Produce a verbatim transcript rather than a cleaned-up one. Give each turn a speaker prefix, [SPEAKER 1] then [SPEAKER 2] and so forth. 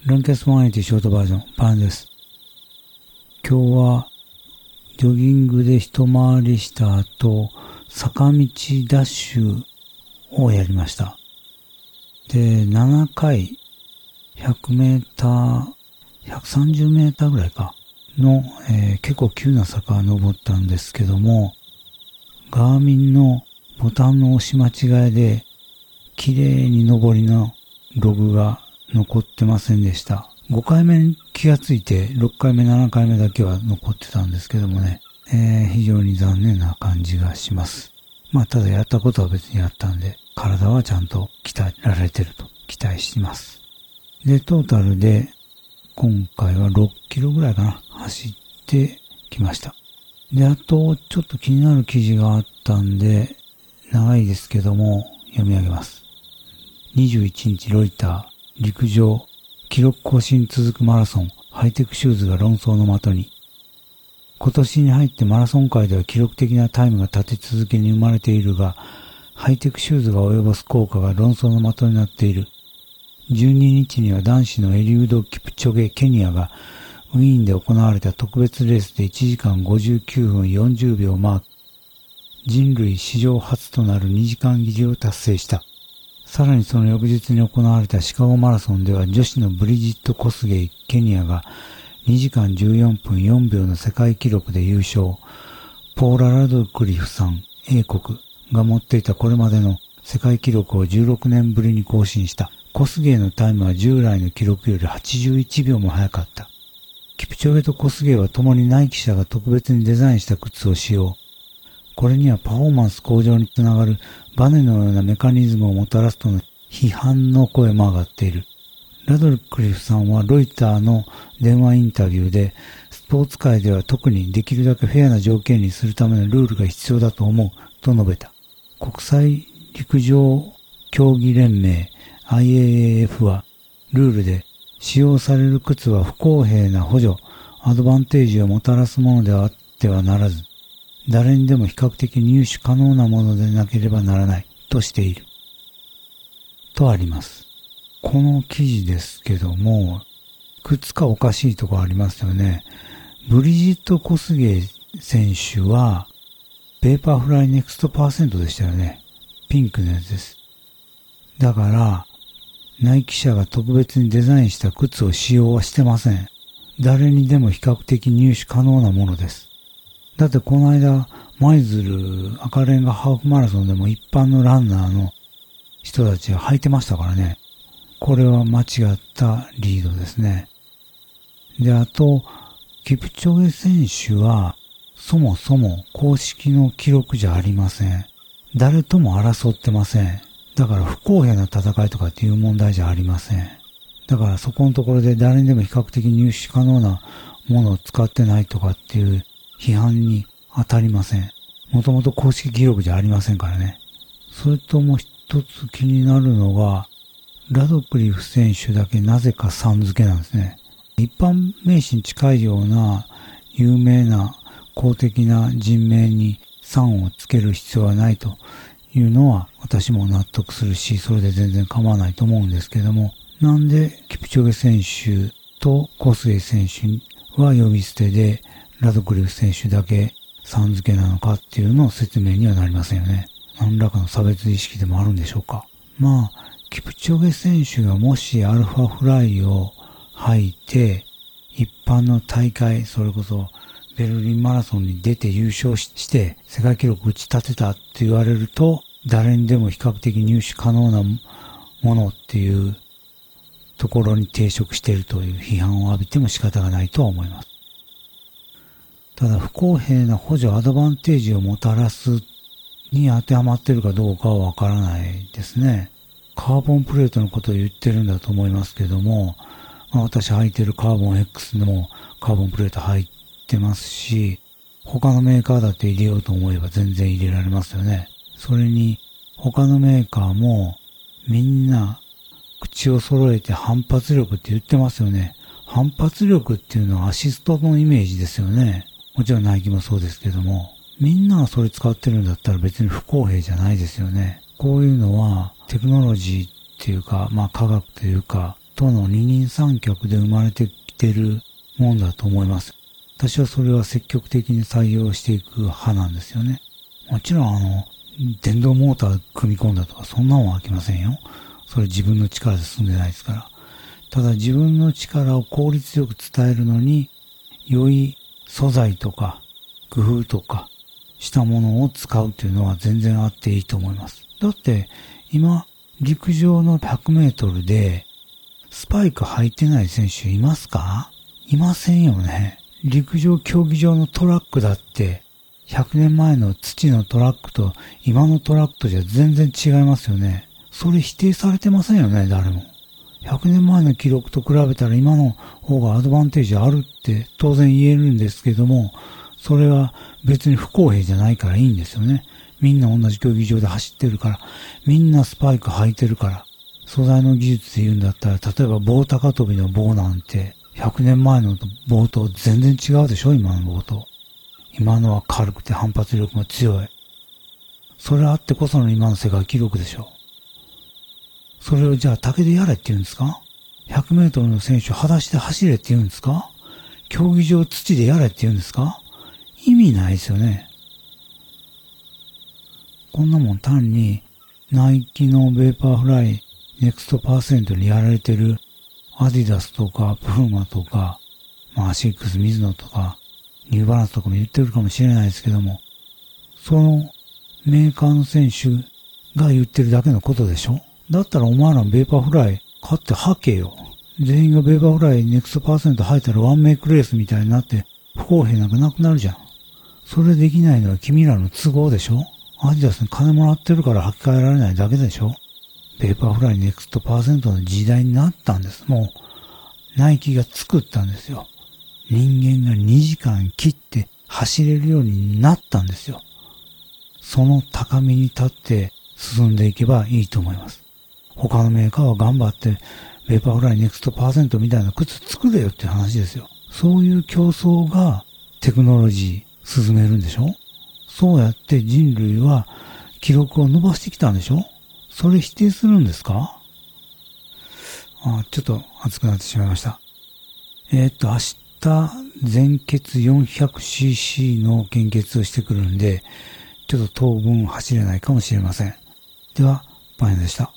[SPEAKER 1] ランキャストマニティショートバージョン、パンです。今日は、ジョギングで一回りした後、坂道ダッシュをやりました。で、ななかい、ひゃくメーター、ひゃくさんじゅうメーターぐらいか、の、えー、結構急な坂を登ったんですけども、ガーミンのボタンの押し間違いで、綺麗に上りのログが残ってませんでした。ごかいめに気がついて、ろっかいめ、ななかいめだけは残ってたんですけどもね、えー、非常に残念な感じがします。まあ、ただやったことは別にやったんで、体はちゃんと鍛えられてると期待します。で、トータルで、今回はろっキロぐらいかな、走ってきました。で、あと、ちょっと気になる記事があったんで、長いですけども、読み上げます。にじゅういちにちロイター、陸上、記録更新続くマラソン、ハイテクシューズが論争の的に。今年に入ってマラソン界では記録的なタイムが立て続けに生まれているが、ハイテクシューズが及ぼす効果が論争の的になっている。じゅうににちには男子のエリウド・キプチョゲ・ケニアがウィーンで行われた特別レースでいちじかんごじゅうきゅうふんよんじゅうびょうをマーク。人類史上初となるにじかん切りを達成した。さらにその翌日に行われたシカゴマラソンでは女子のブリジット・コスゲイ・ケニアがにじかんじゅうよんぷんよんびょうの世界記録で優勝。ポーラ・ラドクリフさん、英国が持っていたこれまでの世界記録をじゅうろくねんぶりに更新した。コスゲイのタイムは従来の記録よりはちじゅういちびょうも早かった。キプチョゲとコスゲイは共にナイキ社が特別にデザインした靴を使用。これにはパフォーマンス向上につながるバネのようなメカニズムをもたらすとの批判の声も上がっている。ラドクリフさんはロイターの電話インタビューで、スポーツ界では特にできるだけフェアな条件にするためのルールが必要だと思うと述べた。国際陸上競技連盟 アイエーエーエフ はルールで使用される靴は不公平な補助、アドバンテージをもたらすものであってはならず、誰にでも比較的入手可能なものでなければならないとしている。とあります。この記事ですけども、いくつかおかしいところありますよね。ブリジット・コスゲイ選手は、ペーパーフライネクストパーセントでしたよね。ピンクのやつです。だから、ナイキ社が特別にデザインした靴を使用はしてません。誰にでも比較的入手可能なものです。だってこの間、舞鶴赤レンガハーフマラソンでも一般のランナーの人たちが履いてましたからね。これは間違ったリードですね。で、あと、キプチョゲ選手は、そもそも公式の記録じゃありません。誰とも争ってません。だから不公平な戦いとかっていう問題じゃありません。だからそこのところで誰にでも比較的入手可能なものを使ってないとかっていう批判に当たりません。もともと公式記録じゃありませんからね。それともう一つ気になるのが、ラドクリフ選手だけなぜかさん付けなんですね。一般名詞に近いような有名な公的な人名にさんをつける必要はないというのは私も納得するし、それで全然構わないと思うんですけども、なんでキプチョゲ選手とコスゲイ選手は呼び捨てで、ラドクリフ選手だけさん付けなのかっていうのを説明にはなりませんよね。何らかの差別意識でもあるんでしょうか。まあ、キプチョゲ選手がもしアルファフライを履いて、一般の大会、それこそベルリンマラソンに出て優勝して世界記録打ち立てたって言われると、誰にでも比較的入手可能なものっていうところに抵触しているという批判を浴びても仕方がないとは思います。ただ不公平な補助アドバンテージをもたらすに当てはまっているかどうかはわからないですね。カーボンプレートのことを言ってるんだと思いますけども、まあ、私履いてるカーボン X もカーボンプレート入ってますし、他のメーカーだって入れようと思えば全然入れられますよね。それに他のメーカーもみんな口を揃えて反発力って言ってますよね。反発力っていうのはアシストのイメージですよね。もちろんナイキもそうですけども、みんながそれ使ってるんだったら別に不公平じゃないですよね。こういうのはテクノロジーっていうか、まあ科学というか、 との二人三脚で生まれてきてるもんだと思います。私はそれは積極的に採用していく派なんですよね。もちろんあの、電動モーター組み込んだとかそんなのは飽きませんよ。それ自分の力で進んでないですから。ただ自分の力を効率よく伝えるのに、良い素材とか工夫とかしたものを使うというのは全然あっていいと思います。だって今陸上のひゃくメートルでスパイク履いてない選手いますか？いませんよね。陸上競技場のトラックだってひゃくねんまえの土のトラックと今のトラックとじゃ全然違いますよね。それ否定されてませんよね、誰も。ひゃくねんまえの記録と比べたら今の方がアドバンテージあるって当然言えるんですけども、それは別に不公平じゃないからいいんですよね。みんな同じ競技場で走ってるから、みんなスパイク履いてるから、素材の技術で言うんだったら、例えば棒高跳びの棒なんて、ひゃくねんまえの棒と全然違うでしょ、今の棒と。今のは軽くて反発力が強い。それあってこその今の世界記録でしょ。それをじゃあ竹でやれって言うんですか？ ひゃくメートルの選手を裸足で走れって言うんですか？競技場土でやれって言うんですか？意味ないですよね。こんなもん単にナイキのベーパーフライネクストパーセントにやられてるアディダスとかプーマとか、まあアシックス、ミズノとかニューバランスとかも言ってるかもしれないですけども、そのメーカーの選手が言ってるだけのことでしょ。だったらお前らベーパーフライ買って履けよ。全員がベーパーフライネクストパーセント履いたらワンメイクレースみたいになって不公平なんかなくなるじゃん。それできないのは君らの都合でしょ。アディダスに金もらってるから履き替えられないだけでしょ。ベーパーフライネクストパーセントの時代になったんです。もうナイキが作ったんですよ。人間がにじかん切って走れるようになったんですよ。その高みに立って進んでいけばいいと思います。他のメーカーは頑張ってベーパーフライネクストパーセントみたいな靴作れよって話ですよ。そういう競争がテクノロジー進めるんでしょ。そうやって人類は記録を伸ばしてきたんでしょ。それ否定するんですか？あ、ちょっと熱くなってしまいました。えー、っと明日全血 よんひゃくシーシー の献血をしてくるんで、ちょっと当分走れないかもしれません。では、パン屋でした。